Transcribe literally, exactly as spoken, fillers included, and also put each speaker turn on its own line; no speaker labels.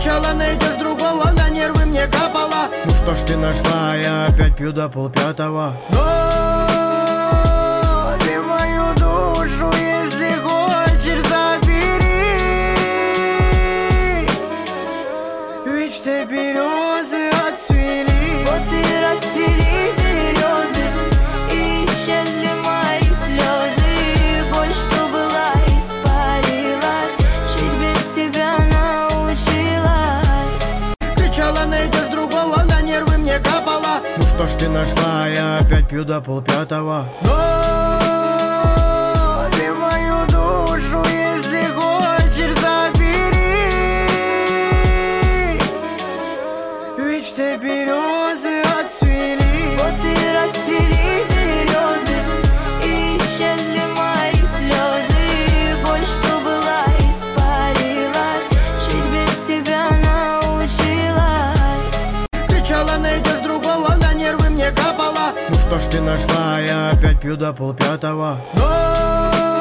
Кричала, найдешь другого, на нервы мне капала. Ну что ж ты нашла, я опять пью до полпятого. Но ты мою душу, если хочешь, забери. Ведь все березы отцвели.
Вот и расцвели березы, и исчезли мои слезы. Боль, что была, испарилась, жить без тебя научилась.
Кричала, найдешь другого, на нервы мне капала. Ну что ж ты нашла, я опять пью до полпятого. Но ты мою душу, если хочешь, забери. Ведь все березы отцвели.
Вот и расцвели березы, и исчезли мои слезы. Боль, что была, испарилась, жить без тебя научилась.
Кричала, найдешь другого, на нервы мне капала. Ну что ж ты нашла, я опять пью до полпятого. Но